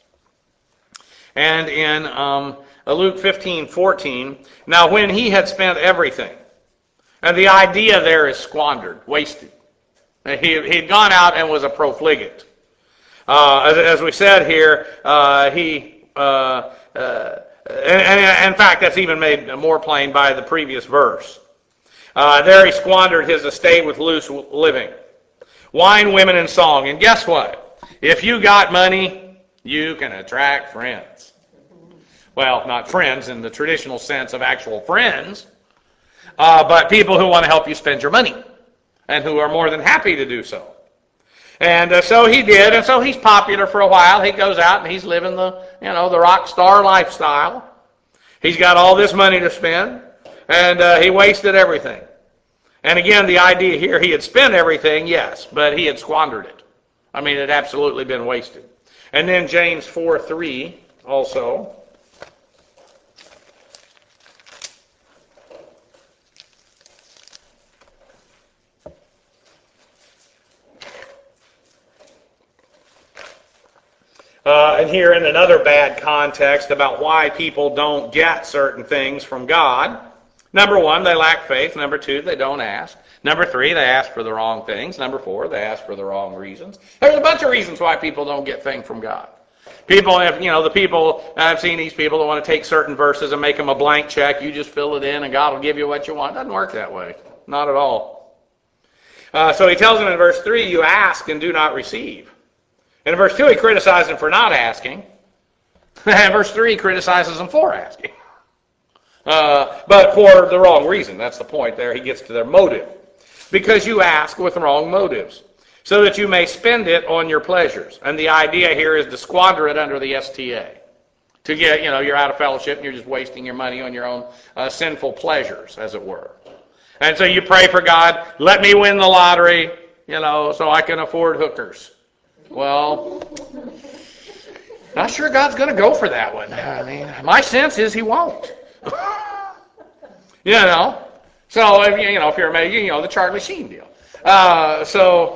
And in um, Luke fifteen fourteen, now when he had spent everything, and the idea there is squandered, wasted. He had gone out and was a profligate. Uh, as, as we said here, uh, he, uh, uh, and, and in fact, that's even made more plain by the previous verse. Uh, there he squandered his estate with loose living. Wine, women, and song. And guess what? If you got money, you can attract friends. Well, not friends in the traditional sense of actual friends, uh, but people who want to help you spend your money, and who are more than happy to do so. And uh, so he did, and so he's popular for a while. He goes out and he's living the, you know, the rock star lifestyle. He's got all this money to spend, and uh, he wasted everything. And again, the idea here, he had spent everything, yes, but he had squandered it. I mean, it had absolutely been wasted. And then James four three also. Uh, and here in another bad context about why people don't get certain things from God. Number one, they lack faith. Number two, they don't ask. Number three, they ask for the wrong things. Number four, they ask for the wrong reasons. There's a bunch of reasons why people don't get things from God. People, if you know, the people, I've seen these people that want to take certain verses and make them a blank check. You just fill it in and God will give you what you want. It doesn't work that way. Not at all. Uh, so he tells them in verse three, you ask and do not receive. And in verse two, he criticizes them for not asking. And verse three, he criticizes them for asking. Uh, but for the wrong reason. That's the point there. He gets to their motive. Because you ask with wrong motives, so that you may spend it on your pleasures. And the idea here is to squander it under the S T A. To get, you know, you're out of fellowship and you're just wasting your money on your own uh, sinful pleasures, as it were. And so you pray for God, let me win the lottery, you know, so I can afford hookers. Well, not sure God's going to go for that one. I mean, my sense is he won't. You know, so if you, you know if you're a, you know the Charlie Sheen deal. Uh, so,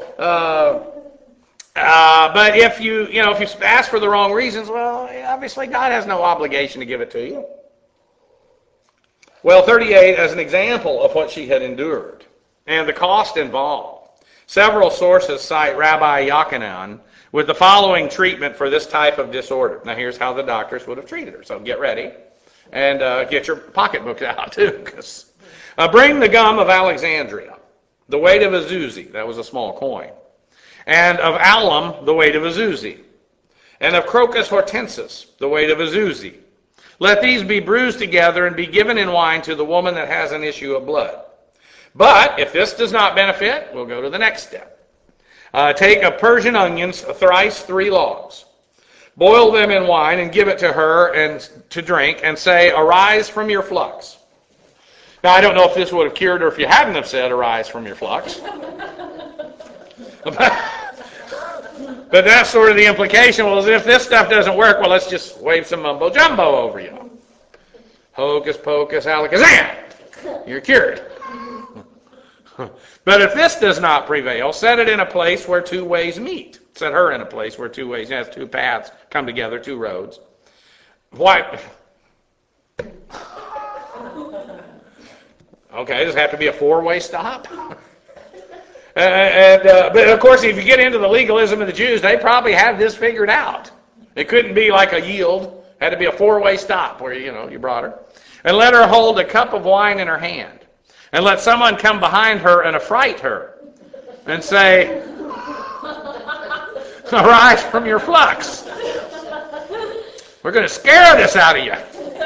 uh, uh, but if you you know if you ask for the wrong reasons, well, obviously God has no obligation to give it to you. Well, thirty-eight as an example of what she had endured and the cost involved. Several sources cite Rabbi Yochanan with the following treatment for this type of disorder. Now, here's how the doctors would have treated her. So get ready and uh, get your pocketbooks out, too. Cause, uh, bring the gum of Alexandria, the weight of a zuzi. That was a small coin. And of alum, the weight of a zuzi. And of crocus hortensis, the weight of a zuzi. Let these be bruised together and be given in wine to the woman that has an issue of blood. But if this does not benefit, we'll go to the next step. Uh, take a Persian onions, thrice three logs. Boil them in wine and give it to her and to drink and say, arise from your flux. Now, I don't know if this would have cured her if you hadn't have said, arise from your flux. But that's sort of the implication. Well, if this stuff doesn't work, well, let's just wave some mumbo jumbo over you. Hocus pocus alakazam. You're cured. But if this does not prevail, set it in a place where two ways meet. Set her in a place where two ways, yes, two paths come together, two roads. Why? Okay, does it have to be a four-way stop? and uh, But of course, if you get into the legalism of the Jews, they probably have this figured out. It couldn't be like a yield. It had to be a four-way stop where, you know, you brought her. And let her hold a cup of wine in her hand. And let someone come behind her and affright her and say, arise from your flux. We're going to scare this out of you.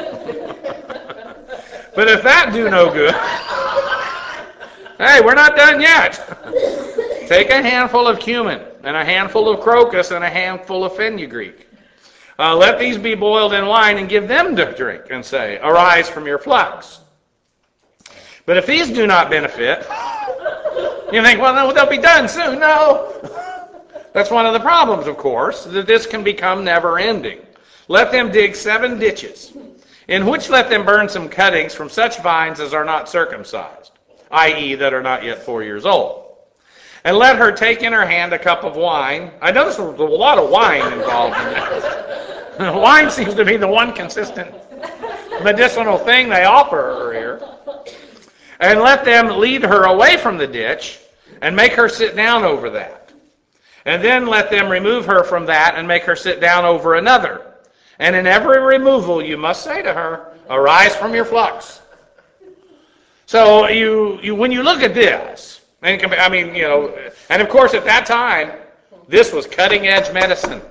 But if that do no good, hey, we're not done yet. Take a handful of cumin and a handful of crocus, and a handful of fenugreek. Uh, let these be boiled in wine, and give them to drink, and say, arise from your flux. But if these do not benefit, you think, well, they'll be done soon. No. That's one of the problems, of course, that this can become never-ending. Let them dig seven ditches, in which let them burn some cuttings from such vines as are not circumcised, that is, that are not yet four years old. And let her take in her hand a cup of wine. I notice there's a lot of wine involved in this. Wine seems to be the one consistent medicinal thing they offer her here. And let them lead her away from the ditch and make her sit down over that. And then let them remove her from that and make her sit down over another. And in every removal you must say to her, arise from your flux. So you, you when you look at this, and I mean, you know, and of course at that time, this was cutting edge medicine.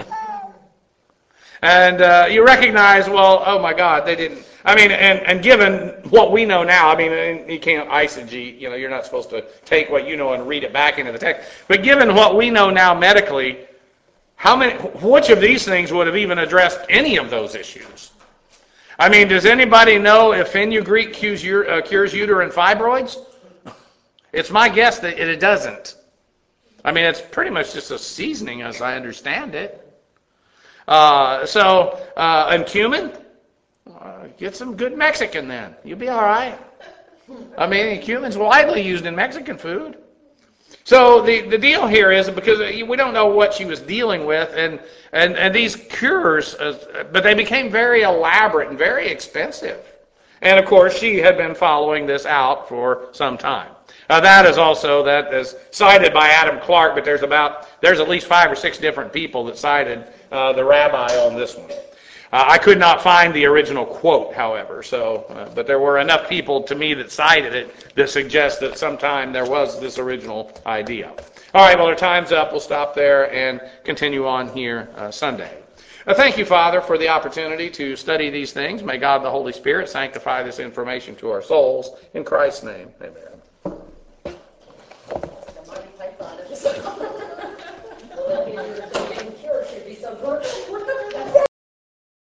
And uh, you recognize, well, oh my God, they didn't. I mean, and, and given what we know now, I mean, you can't eisegete, you know, you're not supposed to take what you know and read it back into the text. But given what we know now medically, how many, which of these things would have even addressed any of those issues? I mean, does anybody know if fenugreek cures, uh, cures uterine fibroids? It's my guess that it doesn't. I mean, it's pretty much just a seasoning as I understand it. Uh, so, uh, and cumin? Uh, get some good Mexican then. You'll be all right. I mean, cumin's widely used in Mexican food. So the, the deal here is, because we don't know what she was dealing with, and, and, and these cures, uh, but they became very elaborate and very expensive. And of course, she had been following this out for some time. Uh, that is also, that is cited by Adam Clark, but there's about, there's at least five or six different people that cited uh, the rabbi on this one. Uh, I could not find the original quote, however, so, uh, but there were enough people to me that cited it that suggest that sometime there was this original idea. All right, well, our time's up. We'll stop there and continue on here uh, Sunday. Uh, thank you, Father, for the opportunity to study these things. May God the Holy Spirit sanctify this information to our souls. In Christ's name, amen.